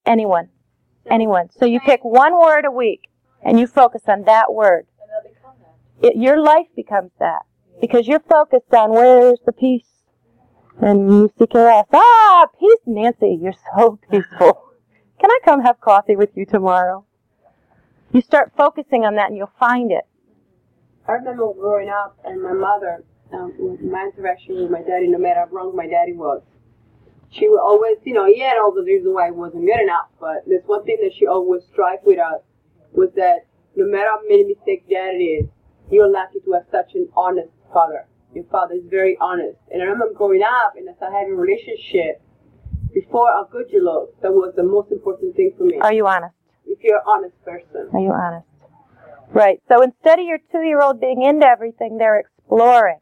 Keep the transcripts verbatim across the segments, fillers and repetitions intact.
Anyone. Anyone. So you pick one word a week, and you focus on that word. And they'll become that. It, your life becomes that. Because you're focused on where's the peace. And you see chaos. Ah, peace, Nancy, you're so peaceful. Can I come have coffee with you tomorrow? You start focusing on that and you'll find it. I remember growing up and my mother, um, with my interaction with my daddy, no matter how wrong my daddy was, she would always, you know, he had all the reasons why it wasn't good enough, but there's one thing that she always strived with us, was that no matter how many mistakes dad is, you're lucky to have such an honest father. Your father is very honest. And I remember growing up and as I having a relationship, before how good you look, that was the most important thing for me. Are you honest? If you're an honest person. Are you honest? Right. So instead of your two-year-old being into everything, they're exploring.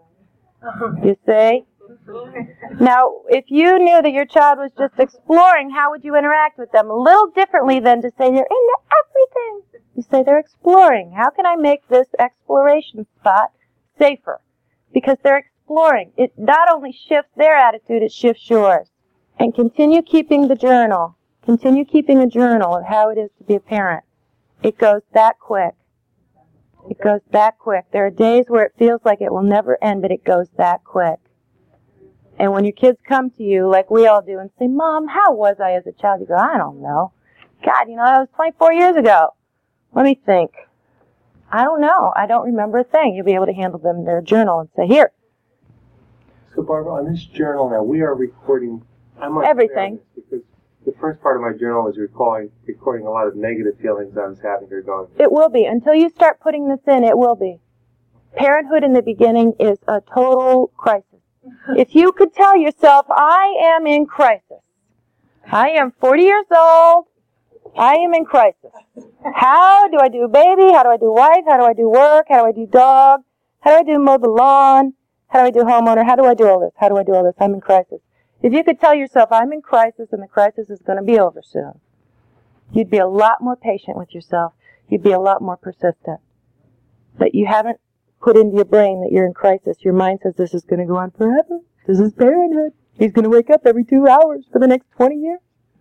You see? Now, if you knew that your child was just exploring, how would you interact with them? A little differently than to say they're into everything. You say they're exploring. How can I make this exploration spot safer? Because they're exploring. It not only shifts their attitude, it shifts yours. And continue keeping the journal. Continue keeping a journal of how it is to be a parent. It goes that quick. It goes that quick. There are days where it feels like it will never end, but it goes that quick. And when your kids come to you, like we all do, and say, Mom, how was I as a child? You go, I don't know. God, you know, that was twenty-four years ago. Let me think. I don't know. I don't remember a thing. You'll be able to handle them in their journal and say, here. So, Barbara, on this journal now, we are recording I'm everything. Because the first part of my journal is recording, recording a lot of negative feelings I was having or going through. It will be. Until you start putting this in, it will be. Parenthood in the beginning is a total crisis. If you could tell yourself, I am in crisis. I am forty years old. I am in crisis. How do I do baby? How do I do wife? How do I do work? How do I do dog? How do I do mow the lawn? How do I do homeowner? How do I do all this? How do I do all this? I'm in crisis. If you could tell yourself, I'm in crisis and the crisis is going to be over soon, you'd be a lot more patient with yourself. You'd be a lot more persistent. But you haven't put into your brain that you're in crisis. Your mind says this is going to go on forever. This is parenthood. He's going to wake up every two hours for the next twenty years.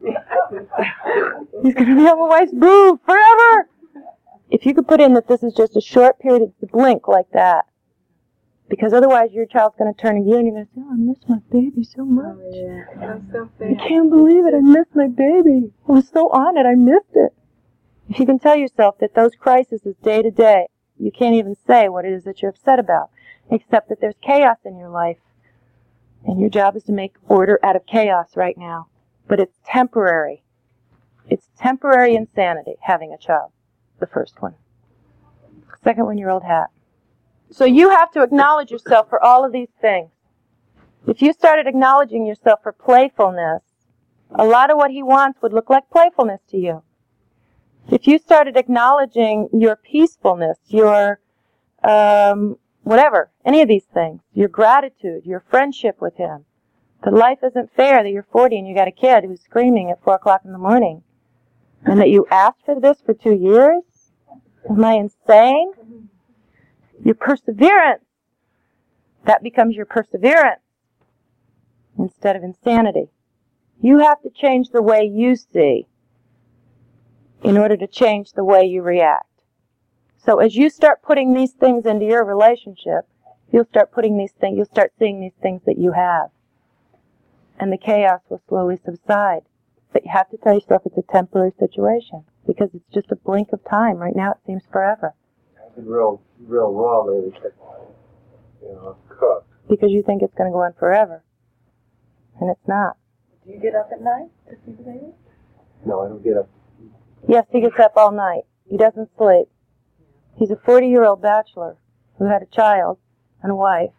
He's going to be on my wife's boob forever. If you could put in that this is just a short period, it's a blink like that. Because otherwise your child's going to turn to you and you're going to say, oh, I miss my baby so much. Oh, yeah. That's so I can't believe it. I missed my baby. I was so on it. I missed it. If you can tell yourself that those crises is day to day, you can't even say what it is that you're upset about, except that there's chaos in your life. And your job is to make order out of chaos right now. But it's temporary. It's temporary insanity, having a child. The first one. Second one, your old hat. So you have to acknowledge yourself for all of these things. If you started acknowledging yourself for playfulness, a lot of what he wants would look like playfulness to you. If you started acknowledging your peacefulness, your um, whatever, any of these things, your gratitude, your friendship with him, that life isn't fair, that you're forty and you got a kid who's screaming at four o'clock in the morning, and that you asked for this for two years? Am I insane? Your perseverance, that becomes your perseverance instead of insanity. You have to change the way you see in order to change the way you react. So as you start putting these things into your relationship, you'll start putting these things, you'll start seeing these things that you have. And the chaos will slowly subside. But you have to tell yourself it's a temporary situation because it's just a blink of time. Right now it seems forever. I've been real, real raw lately. You know, cooked. Because you think it's going to go on forever. And it's not. Do you get up at night to see the baby? No, I don't get up. Yes, he gets up all night. He doesn't sleep. He's a forty-year-old bachelor who had a child and a wife.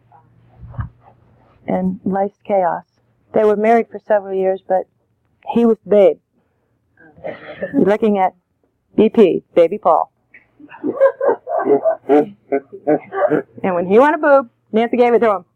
And life's chaos. They were married for several years, but he was babe. You're looking at B P, Baby Paul. And when he wanted a boob, Nancy gave it to him.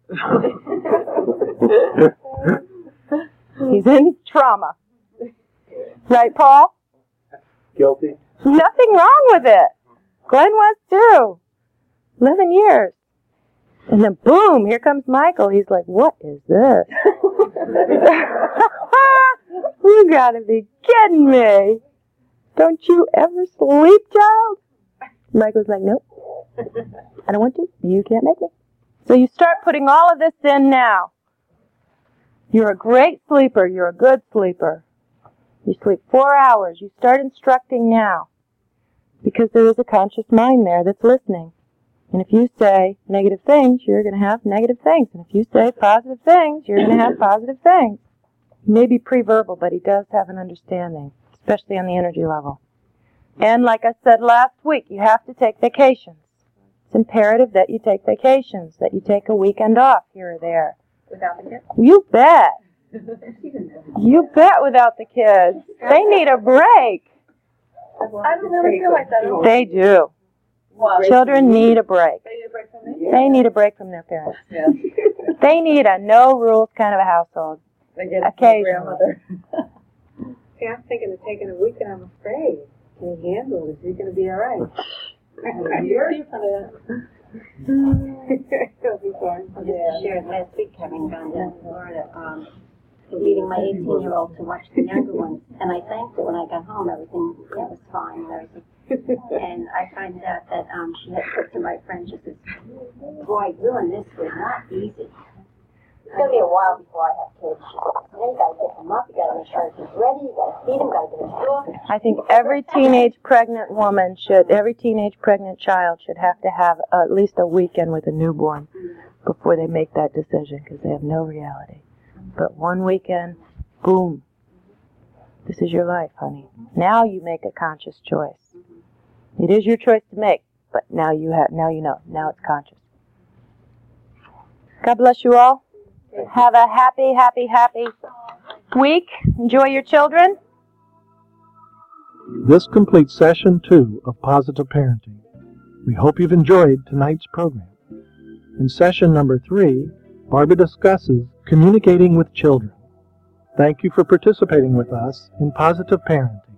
He's in trauma. Right, Paul? Guilty? Nothing wrong with it. Glenn was too. Eleven years. And then boom, here comes Michael. He's like, what is this? Oh gotta be kidding me. Don't you ever sleep, child? Michael's like, nope. I don't want to. You can't make me. So you start putting all of this in now. You're a great sleeper. You're a good sleeper. You sleep four hours. You start instructing now. Because there is a conscious mind there that's listening. And if you say negative things, you're going to have negative things. And if you say positive things, you're going to have positive things. He may be pre-verbal, but he does have an understanding, especially on the energy level. And like I said last week, you have to take vacations. It's imperative that you take vacations, that you take a weekend off here or there. Without the kids? You bet. You bet without the kids. They need a break. I don't really feel like that. They do. What? Children need a break. They need a break from me? They need a break from their parents. Yeah. They need a no rules kind of a household. They get Occasionally. grandmother. See, I'm thinking of taking a week, and I'm afraid. Can he handle it? Is he going to be all right? You're different. He'll be fine. I just shared last week, having gone down to Florida, um, leading my eighteen-year-old to watch the younger ones, and I thanked her when I got home. Everything you know, was fine and everything. And I find out that um, she had said to my friend, she says, "Boy, doing this was not easy. It's gonna be a while before I have kids." She said, "Then you gotta get them up, you gotta make sure everything's ready, you gotta feed them, you gotta get them to school." I think every teenage pregnant woman should, every teenage pregnant child should have to have at least a weekend with a newborn before they make that decision, because they have no reality. But one weekend, boom, this is your life, honey. Now you make a conscious choice. It is your choice to make, but now you have, now you know, now it's conscious. God bless you all. Have a happy, happy, happy week. Enjoy your children. This completes session two of Positive Parenting. We hope you've enjoyed tonight's program. In session number three, Barbara discusses communicating with children. Thank you for participating with us in Positive Parenting.